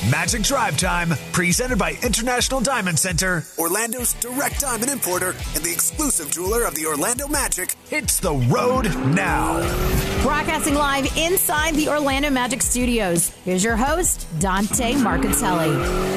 Magic Drive Time, presented by International Diamond Center, Orlando's direct diamond importer and the exclusive jeweler of the Orlando Magic, hits the road now. Broadcasting live inside the Orlando Magic Studios. Here's your host, Dante Marchitelli.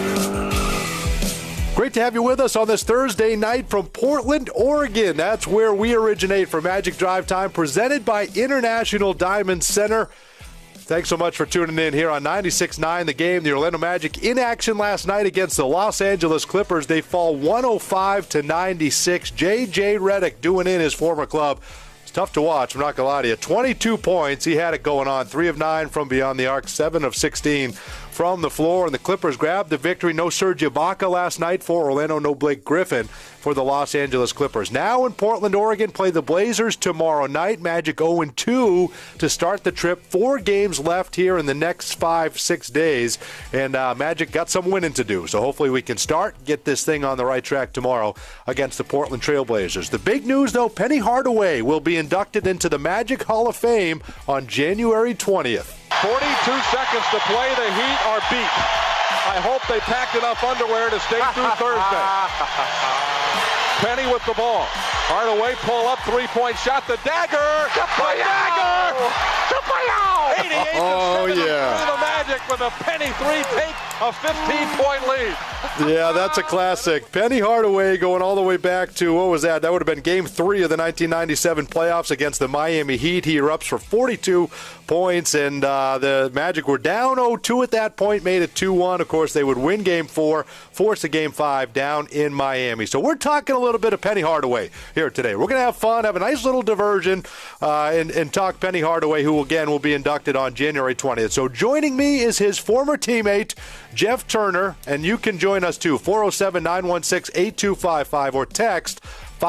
Great to have you with us on this Thursday night from Portland, Oregon. That's where we originate for Magic Drive Time, presented by International Diamond Center. Thanks so much for tuning in here on 96.9 The Game. The Orlando Magic in action last night against the Los Angeles Clippers. They fall 105-96. J.J. Redick doing in his former club. It's tough to watch, I'm not going to lie to you. 22 points. He had it going on. 3 of 9 from beyond the arc, 7 of 16 from the floor. And the Clippers grabbed the victory. No Serge Ibaka last night for Orlando. No Blake Griffin for the Los Angeles Clippers. Now in Portland, Oregon, play the Blazers tomorrow night. Magic 0-2 to start the trip. 4 games left here in the next 5-6 days. And Magic got some winning to do. So hopefully we can get this thing on the right track tomorrow against the Portland Trail Blazers. The big news, though, Penny Hardaway will be inducted into the Magic Hall of Fame on January 20th. 42 seconds to play. The Heat are beat. I hope they packed enough underwear to stay through Thursday. Penny with the ball. Hardaway pull up, three-point shot. The dagger. The dagger. 88-7 the Magic with a Penny three, take a 15-point lead. Yeah, that's a classic. Penny Hardaway going all the way back to, what was that? That would have been Game 3 of the 1997 playoffs against the Miami Heat. He erupts for 42 points, and the Magic were down 0-2 at that point, made it 2-1. Of course, they would win Game 4, force a Game 5 down in Miami. So we're talking a little bit of Penny Hardaway here today. We're going to have fun, have a nice little diversion, and talk Penny Hardaway, who, again, will be inducted on January 20th. So joining me is his former teammate, Jeff Turner, and you can join us too, 407-916-8255 or text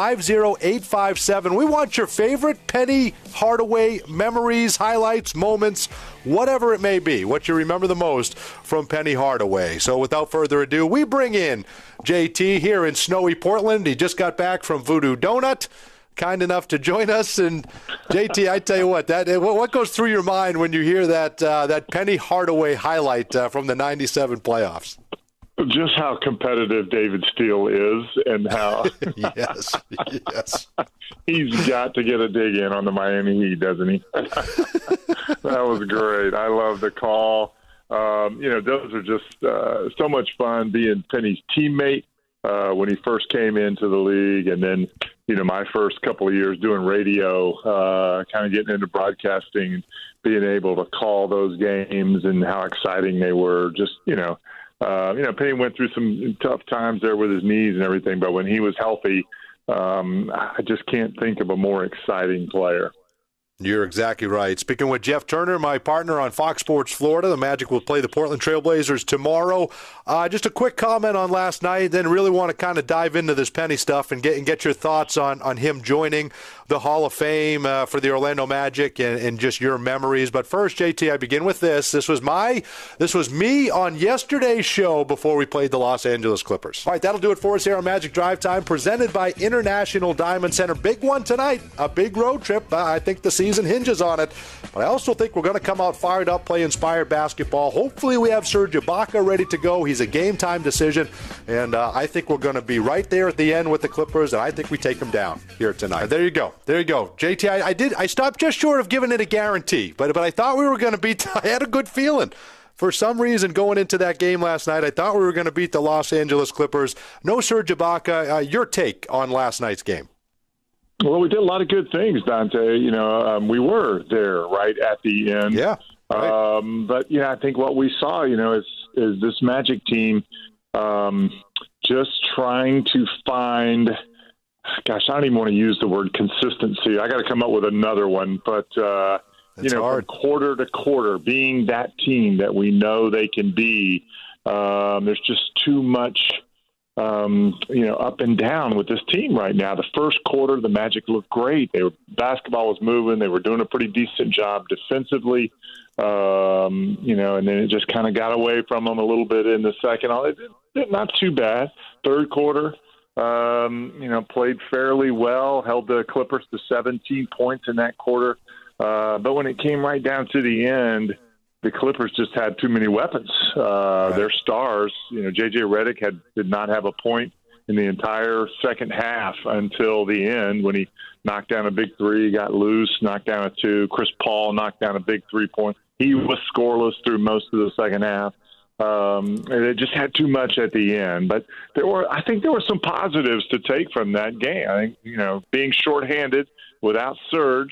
50857. We want your favorite Penny Hardaway memories, highlights, moments, whatever it may be, what you remember the most from Penny Hardaway. So without further ado, we bring in JT here in snowy Portland. He just got back from Voodoo Donut, kind enough to join us. And JT, I tell you what, what goes through your mind when you hear that Penny Hardaway highlight from the 97 playoffs? Just how competitive David Steele is, and how yes. He's got to get a dig in on the Miami Heat, doesn't he? That was great. I love the call. Those are just so much fun being Penny's teammate when he first came into the league, and then my first couple of years doing radio, kind of getting into broadcasting and being able to call those games and how exciting they were. Just Penny went through some tough times there with his knees and everything, but when he was healthy, I just can't think of a more exciting player. You're exactly right. Speaking with Jeff Turner, my partner on Fox Sports Florida, the Magic will play the Portland Trail Blazers tomorrow. Just a quick comment on last night, then really want to kind of dive into this Penny stuff and get your thoughts on him joining the Hall of Fame for the Orlando Magic and just your memories. But first, JT, I begin with this. This was me on yesterday's show before we played the Los Angeles Clippers. All right, that'll do it for us here on Magic Drive Time, presented by International Diamond Center. Big one tonight, a big road trip. I think the season hinges on it, but I also think we're going to come out fired up, play inspired basketball. Hopefully we have Serge Ibaka ready to go. He's a game-time decision, and I think we're going to be right there at the end with the Clippers, and I think we take them down here tonight. There you go. JT, I stopped just short of giving it a guarantee, but I thought we were going to beat. I had a good feeling. For some reason, going into that game last night, I thought we were going to beat the Los Angeles Clippers. No Serge Ibaka. Your take on last night's game? Well, we did a lot of good things, Dante. We were there right at the end. Yeah. Right. But I think what we saw, is this Magic team just trying to find. Gosh, I don't even want to use the word consistency. I got to come up with another one, but hard. From quarter to quarter, being that team that we know they can be. There's just too much. Up and down with this team right now. The first quarter, the Magic looked great. Basketball was moving. They were doing a pretty decent job defensively, and then it just kind of got away from them a little bit in the second. Not too bad. Third quarter, played fairly well, held the Clippers to 17 points in that quarter. But when it came right down to the end, the Clippers just had too many weapons. Their stars, J.J. Redick did not have a point in the entire second half until the end when he knocked down a big three, got loose, knocked down a two. Chris Paul knocked down a big 3-point. He was scoreless through most of the second half. And it just had too much at the end. But I think there were some positives to take from that game. I think, being shorthanded without Serge,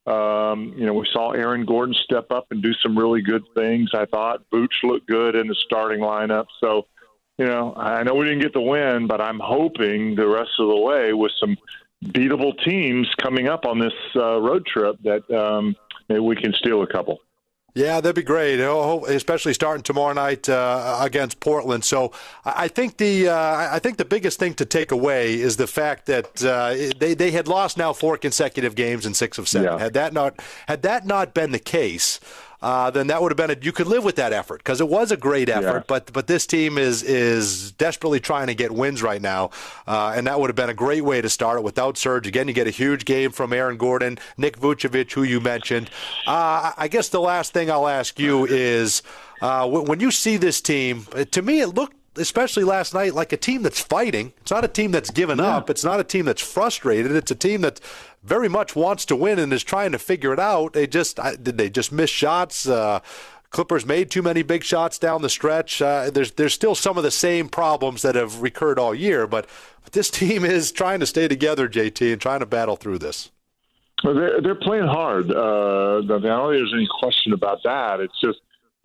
we saw Aaron Gordon step up and do some really good things. I thought Vooch looked good in the starting lineup. So, I know we didn't get the win, but I'm hoping the rest of the way with some beatable teams coming up on this road trip that maybe we can steal a couple. Yeah, that'd be great, especially starting tomorrow night against Portland. So I think the biggest thing to take away is the fact that they had lost now 4 consecutive games in 6 of 7. Yeah. Had that not been the case, then that would have been you could live with that effort because it was a great effort. Yeah. But this team is desperately trying to get wins right now, and that would have been a great way to start it without Serge. Again, you get a huge game from Aaron Gordon, Nick Vucevic, who you mentioned. I guess the last thing I'll ask you is when you see this team, to me it looked, especially last night, like a team that's fighting. It's not a team that's given up. It's not a team that's frustrated. It's a team that very much wants to win and is trying to figure it out. Did they just miss shots? Clippers made too many big shots down the stretch. There's still some of the same problems that have recurred all year, but this team is trying to stay together, JT, and trying to battle through this. Well, they're playing hard. I don't think there's any question about that. It's just,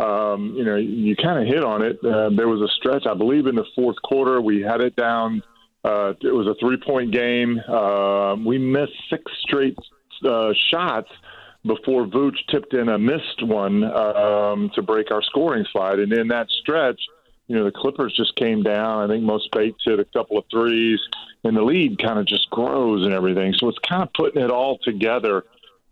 you kind of hit on it. There was a stretch, I believe, in the fourth quarter. We had it down. It was a 3-point game. We missed 6 straight shots before Vooch tipped in a missed one to break our scoring slide. And in that stretch, the Clippers just came down. I think Mo Spates hit a couple of threes, and the lead kind of just grows and everything. So it's kind of putting it all together.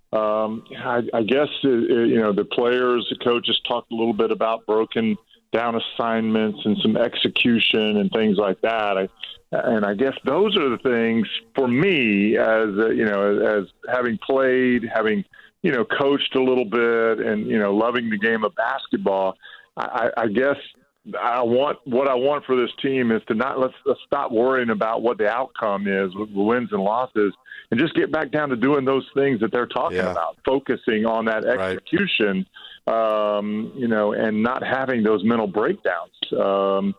I guess, the players, the coaches talked a little bit about broken down assignments and some execution and things like that. And I guess those are the things for me as having played, having, coached a little bit and, loving the game of basketball. I guess what I want for this team is to let's stop worrying about what the outcome is with wins and losses and just get back down to doing those those that they're talking about, focusing on that execution, and not having those mental breakdowns. Those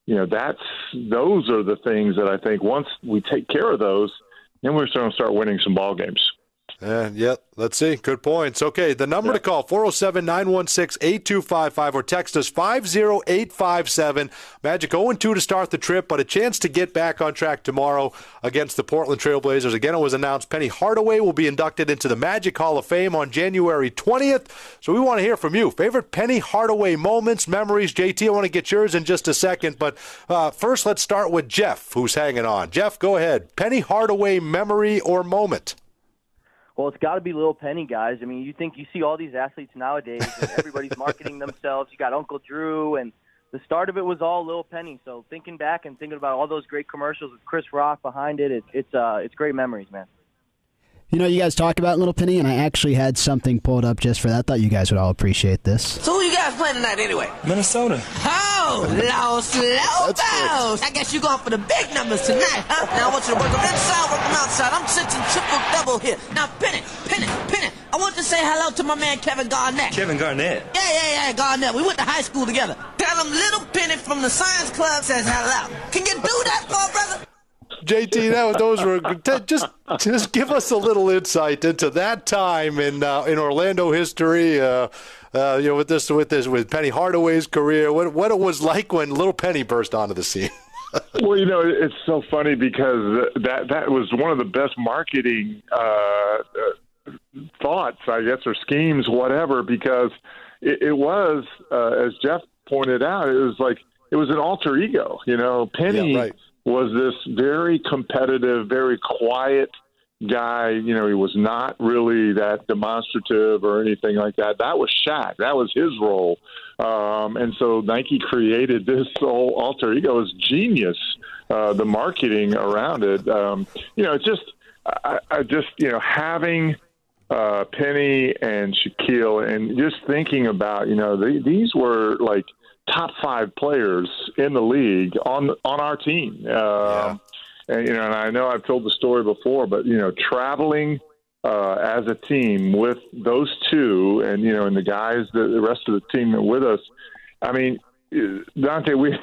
are the things that I think once we take care of those, then we're going to start winning some ball games. Let's see. Good points. Okay, the number to call, 407-916-8255, or text us 50857. Magic 0-2 to start the trip, but a chance to get back on track tomorrow against the Portland Trailblazers. Again, it was announced Penny Hardaway will be inducted into the Magic Hall of Fame on January 20th. So we want to hear from you. Favorite Penny Hardaway moments, memories. JT, I want to get yours in just a second, but first let's start with Jeff, who's hanging on. Jeff, go ahead. Penny Hardaway memory or moment? Well, it's got to be Lil Penny, guys. I mean, you see all these athletes nowadays, and everybody's marketing themselves. You got Uncle Drew, and the start of it was all Lil Penny. So thinking back and thinking about all those great commercials with Chris Rock behind it, it's great memories, man. You guys talk about Little Penny, and I actually had something pulled up just for that. I thought you guys would all appreciate this. So who you guys playing tonight anyway? Minnesota. Oh, Los Lobos. I guess you're going for the big numbers tonight, huh? Now I want you to work them inside, work them outside. I'm sitting triple-double here. Now, Penny. I want to say hello to my man Kevin Garnett. Kevin Garnett? Yeah, Garnett. We went to high school together. Tell him Little Penny from the Science Club says hello. Can you do that for brother? JT, those were just give us a little insight into that time in Orlando history. With Penny Hardaway's career, what it was like when Little Penny burst onto the scene. Well, it's so funny because that was one of the best marketing thoughts, I guess, or schemes, whatever. Because it was, as Jeff pointed out, it was an alter ego. Penny. Yeah, right. Was this very competitive, very quiet guy. He was not really that demonstrative or anything like that. That was Shaq. That was his role. And so Nike created this whole alter ego. It was genius, the marketing around it. Having Penny and Shaquille, and just thinking about, these were like top 5 players in the league on our team. And I know I've told the story before, but traveling as a team with those two, and and the guys, the rest of the team with us. I mean, Dante, we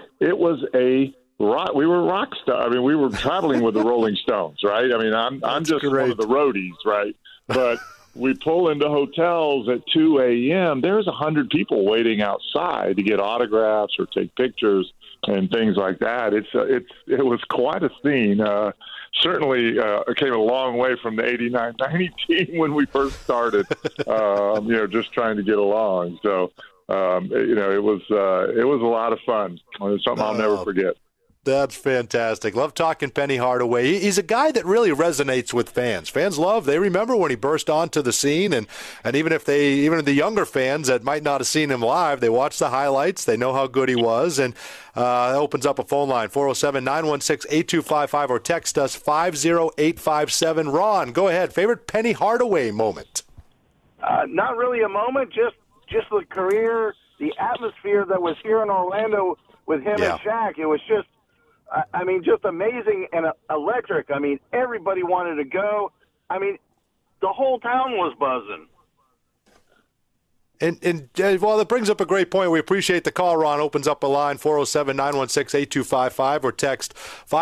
were rock star. I mean, we were traveling with the Rolling Stones, right? I mean, I'm just one of the roadies, right? But we pull into hotels at 2 a.m. There's 100 people waiting outside to get autographs or take pictures and things like that. It was quite a scene. Certainly came a long way from the 89-90 team when we first started, just trying to get along. So, it was a lot of fun. It's something I'll never forget. That's fantastic. Love talking Penny Hardaway. He's a guy that really resonates with fans. Fans they remember when he burst onto the scene, and even the younger fans that might not have seen him live, they watch the highlights, they know how good he was, and that opens up a phone line, 407-916-8255, or text us 50857. Ron, go ahead. Favorite Penny Hardaway moment? Not really a moment, just the career, the atmosphere that was here in Orlando with him and Shaq. It was just amazing and electric. I mean, everybody wanted to go. I mean, the whole town was buzzing. And that brings up a great point. We appreciate the call, Ron. Opens up a line, 407-916-8255, or text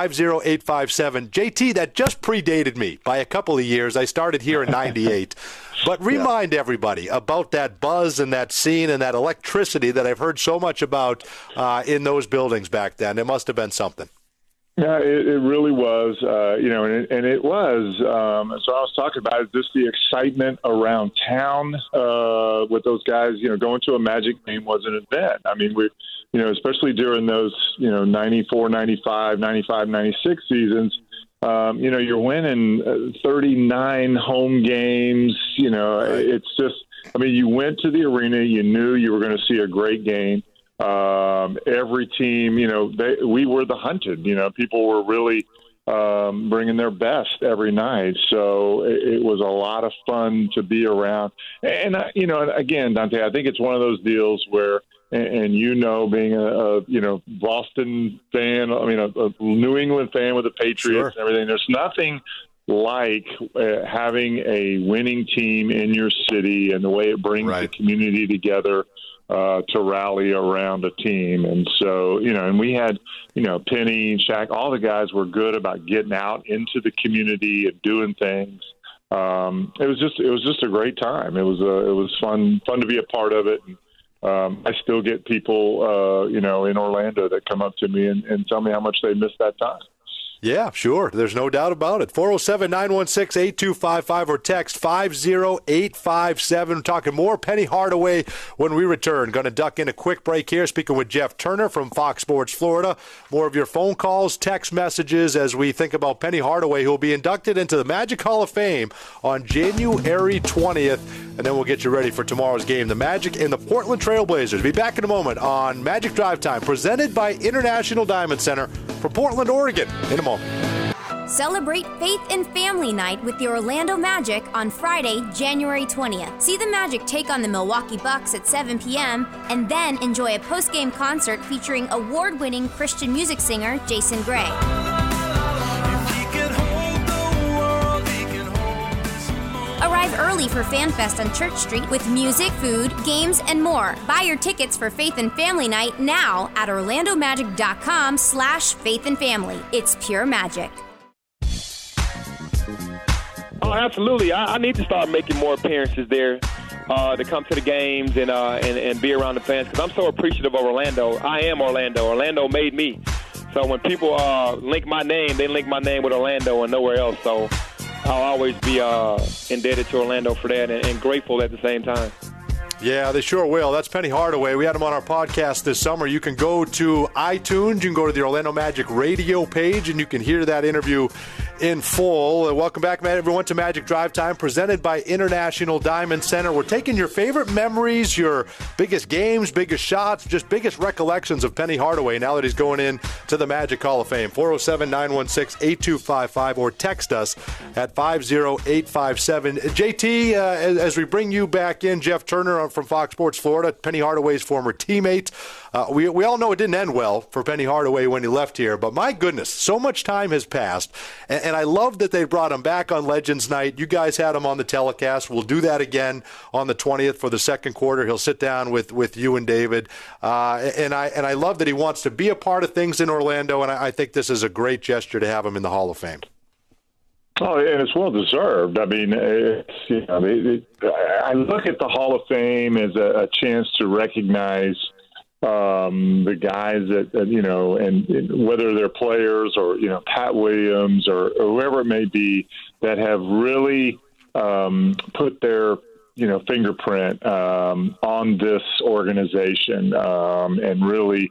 50857. JT, that just predated me by a couple of years. I started here in 98. But remind everybody about that buzz and that scene and that electricity that I've heard so much about in those buildings back then. It must have been something. Yeah, it really was, and it was. So I was talking about just the excitement around town with those guys. Going to a Magic game was an event. I mean, we, especially during those, 94, 95, 95, 96 seasons. You're winning 39 home games. It's just. I mean, you went to the arena. You knew you were going to see a great game. Every team, we were the hunted. People were really bringing their best every night. So it was a lot of fun to be around. And again, Dante, I think it's one of those deals where, and being a Boston fan, I mean, a New England fan with the Patriots and everything, there's nothing like having a winning team in your city and the way it brings the community together to rally around a team. And so, and we had, Penny and Shaq, all the guys were good about getting out into the community and doing things. It was just a great time. It was fun to be a part of it. And, I still get people, in Orlando that come up to me and tell me how much they missed that time. Yeah, sure. There's no doubt about it. 407-916-8255 or text 50857. Talking more Penny Hardaway when we return. Going to duck in a quick break here. Speaking with Jeff Turner from Fox Sports Florida. More of your phone calls, text messages as we think about Penny Hardaway, who will be inducted into the Magic Hall of Fame on January 20th. And then we'll get you ready for tomorrow's game. The Magic and the Portland Trail Blazers. Be back in a moment on Magic Drive Time, presented by International Diamond Center for Portland, Oregon. In a moment. Celebrate Faith and Family Night with the Orlando Magic on Friday, January 20th. See the Magic take on the Milwaukee Bucks at 7 p.m. and then enjoy a post-game concert featuring award-winning Christian music singer Jason Gray. Arrive early for FanFest on Church Street with music, food, games, and more. Buy your tickets for Faith and Family Night now at orlandomagic.com/faithandfamily. It's pure magic. Oh, absolutely. I need to start making more appearances there to come to the games and be around the fans, because I'm so appreciative of Orlando. I am Orlando. Orlando made me. So when people link my name, they link my name with Orlando and nowhere else. So I'll always be indebted to Orlando for that and grateful at the same time. Yeah, they sure will. That's Penny Hardaway. We had him on our podcast this summer. You can go to iTunes. You can go to the Orlando Magic radio page, and you can hear that interview in full. Welcome back, everyone, to Magic Drive Time, presented by International Diamond Center. We're taking your favorite memories, your biggest games, biggest shots, just biggest recollections of Penny Hardaway now that he's going in to the Magic Hall of Fame. 407-916-8255 or text us at 50857. JT, as we bring you back in, Jeff Turner from Fox Sports Florida, Penny Hardaway's former teammate. We all know it didn't end well for Penny Hardaway when he left here, but my goodness, so much time has passed, and I love that they brought him back on Legends Night. You guys had him on the telecast. We'll do that again on the 20th for the second quarter. He'll sit down with you and David, and I love that he wants to be a part of things in Orlando, and I think this is a great gesture to have him in the Hall of Fame. Oh, and it's well deserved. I mean, I look at the Hall of Fame as a chance to recognize the guys that and whether they're players or Pat Williams or whoever it may be, that have really put their fingerprint on this organization and really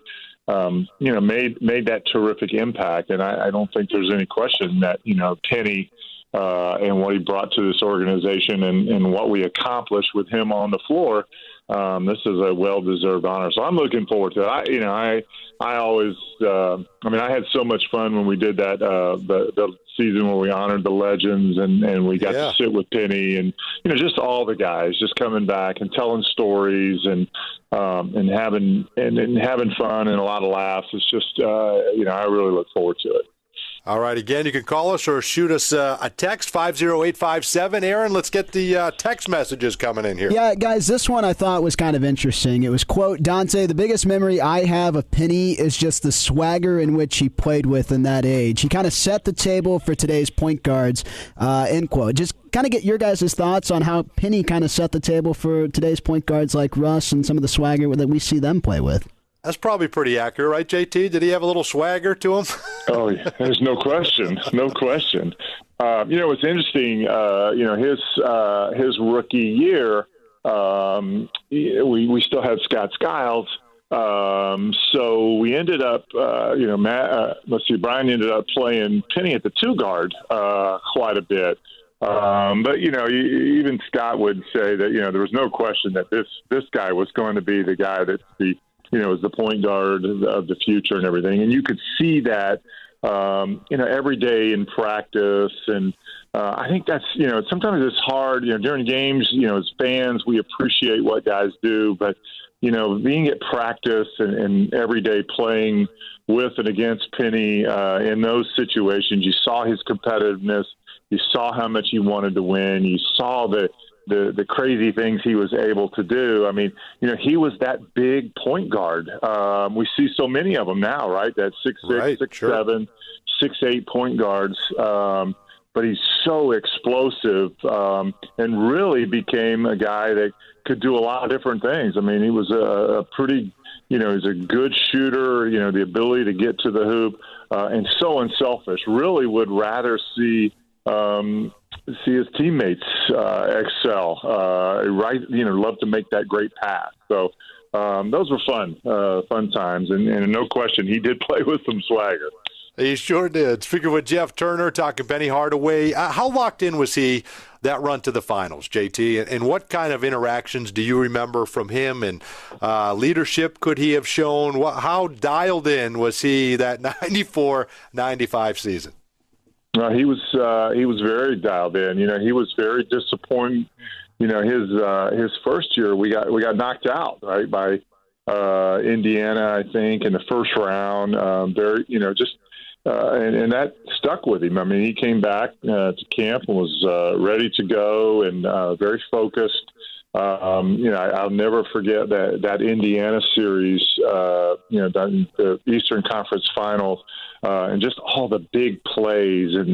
made that terrific impact. And I don't think there's any question that Penny and what he brought to this organization and what we accomplished with him on the floor. This is a well-deserved honor, so I'm looking forward to it. I always, I had so much fun when we did that the season where we honored the legends and we got to sit with Penny and just all the guys just coming back and telling stories and having fun and a lot of laughs. It's just I really look forward to it. All right, again, you can call us or shoot us a text, 50857. Aaron, let's get the text messages coming in here. Yeah, guys, this one I thought was kind of interesting. It was, quote, Dante, the biggest memory I have of Penny is just the swagger in which he played with in that age. He kind of set the table for today's point guards, end quote. Just kind of get your guys' thoughts on how Penny kind of set the table for today's point guards like Russ and some of the swagger that we see them play with. That's probably pretty accurate, right, JT? Did he have a little swagger to him? Oh, yeah. There's no question. No question. It's interesting, his rookie year, we still had Scott Skiles. So we ended up, Brian ended up playing Penny at the two guard quite a bit. But even Scott would say that, there was no question that this guy was going to be the guy that's is the point guard of the future and everything. And you could see that, every day in practice. And I think that's, sometimes it's hard, during games, as fans, we appreciate what guys do. But, being at practice and every day playing with and against Penny in those situations, you saw his competitiveness. You saw how much he wanted to win. You saw the crazy things he was able to do. I mean, he was that big point guard. We see so many of them now, right? That 6'6", 6'7", 6'8" point guards. But he's so explosive and really became a guy that could do a lot of different things. I mean, he was a pretty, he's a good shooter, the ability to get to the hoop and so unselfish. Really would rather see his teammates excel, love to make that great pass. So those were fun times, and no question, he did play with some swagger. He sure did. Speaking with Jeff Turner, talking Penny Hardaway, how locked in was he that run to the finals, JT? And what kind of interactions do you remember from him, and leadership could he have shown? How dialed in was he that 94-95 season? He was very dialed in. He was very disappointed. His first year we got knocked out, right, by Indiana, I think, in the first round. And that stuck with him. I mean, he came back to camp and was ready to go and very focused. I'll never forget that Indiana series, the Eastern Conference Finals, and just all the big plays and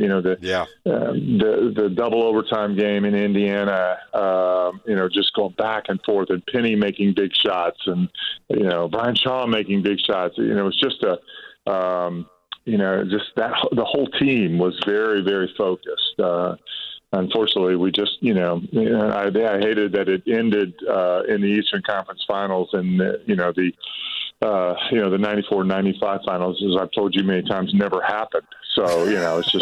the double overtime game in Indiana. Just going back and forth, and Penny making big shots, and Brian Shaw making big shots. It was just the whole team was very, very focused. Unfortunately, we just, I hated that it ended in the Eastern Conference Finals, and the the 94-95 finals, as I've told you many times, never happened. So, it's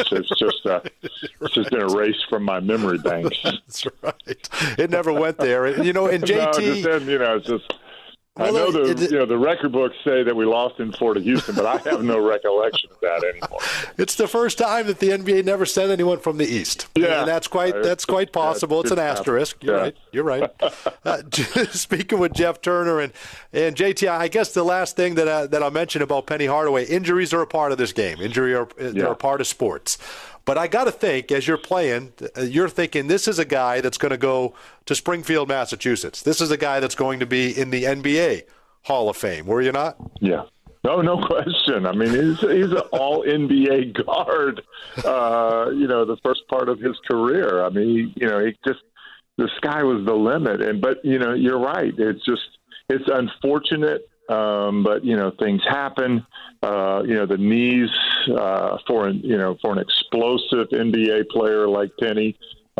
just been erased from my memory banks. That's right. It never went there. And JT, it's just. I know the record books say that we lost in Florida, Houston, but I have no recollection of that anymore. It's the first time that the NBA never sent anyone from the East. Yeah, and that's quite possible. It's an asterisk. You're right. Speaking with Jeff Turner and JT, I guess the last thing that I'll mention about Penny Hardaway: injuries are a part of this game. They're a part of sports. But I got to think, as you're playing, you're thinking this is a guy that's going to go to Springfield, Massachusetts. This is a guy that's going to be in the NBA Hall of Fame. Were you not? Yeah. No question. I mean, he's an all-NBA guard, the first part of his career. I mean, the sky was the limit. But you're right. It's unfortunate. But things happen. The knees for an explosive NBA player like Penny,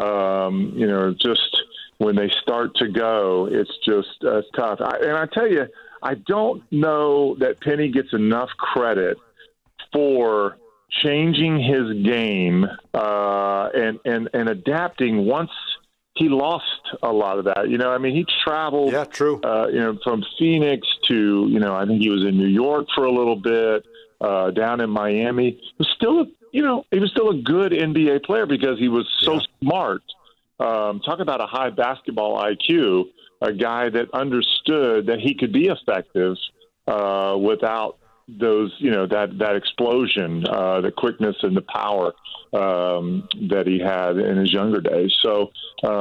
just when they start to go, it's just tough. And I tell you, I don't know that Penny gets enough credit for changing his game and adapting once he lost a lot of that. He traveled from Phoenix to, I think he was in New York for a little bit, down in Miami. He was still a good NBA player because he was so smart. Talk about a high basketball IQ, a guy that understood that he could be effective without those, that explosion, the quickness and the power that he had in his younger days. So,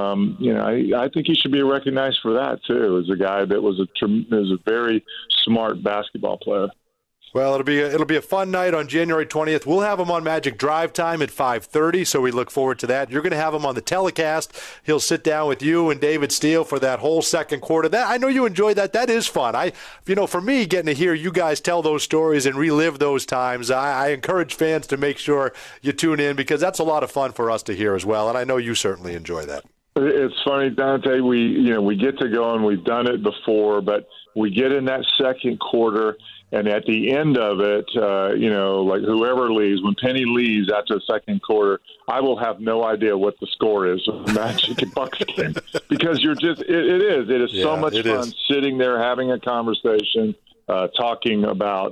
I think he should be recognized for that too, as a guy that was a very smart basketball player. Well, it'll be a fun night on January 20th. We'll have him on Magic Drive Time at 5:30, so we look forward to that. You're going to have him on the telecast. He'll sit down with you and David Steele for that whole second quarter. I know you enjoy that. That is fun. For me, getting to hear you guys tell those stories and relive those times, I encourage fans to make sure you tune in because that's a lot of fun for us to hear as well, and I know you certainly enjoy that. It's funny, Dante. We get to go and we've done it before, but we get in that second quarter. And at the end of it, like whoever leaves, when Penny leaves after the second quarter, I will have no idea what the score is of the Magic and Bucks game because it is so much fun sitting there having a conversation, talking about,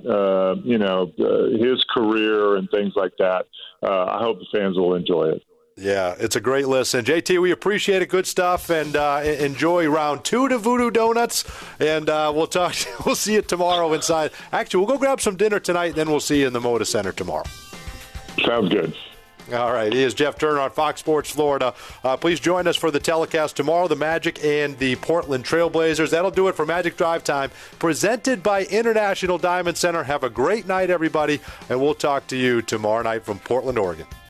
his career and things like that. I hope the fans will enjoy it. Yeah, it's a great listen. JT, we appreciate it. Good stuff. And enjoy round 2 to Voodoo Donuts. And we'll talk. We'll see you tomorrow inside. Actually, we'll go grab some dinner tonight, and then we'll see you in the Moda Center tomorrow. Sounds good. All right. He is Jeff Turner on Fox Sports Florida. Please join us for the telecast tomorrow, the Magic and the Portland Trailblazers. That'll do it for Magic Drive Time, presented by International Diamond Center. Have a great night, everybody, and we'll talk to you tomorrow night from Portland, Oregon.